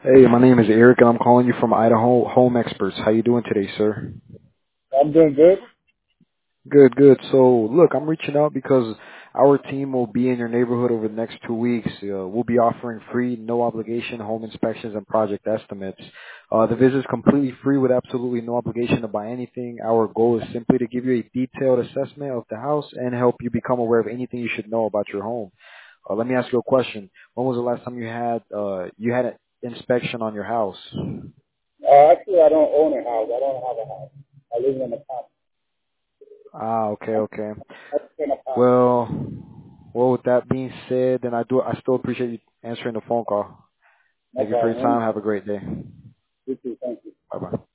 Hey, my name is Eric, and I'm calling you from Idaho Home Experts. How you doing today, sir? I'm doing good. Good, good. So, look, I'm reaching out because our team will be in your neighborhood over the next 2 weeks. We'll be offering free, no obligation home inspections and project estimates. The visit is completely free with absolutely no obligation to buy anything. Our goal is simply to give you a detailed assessment of the house and help you become aware of anything you should know about your home. Let me ask you a question. When was the last time you had an inspection on your house? Actually, I don't own a house. I don't have a house. I live in an apartment. Ah, okay, okay. I live in an apartment. Well, with that being said, then I still appreciate you answering the phone call. No Thank you for your problem. time. Have a great day. You too. Thank you. Bye bye.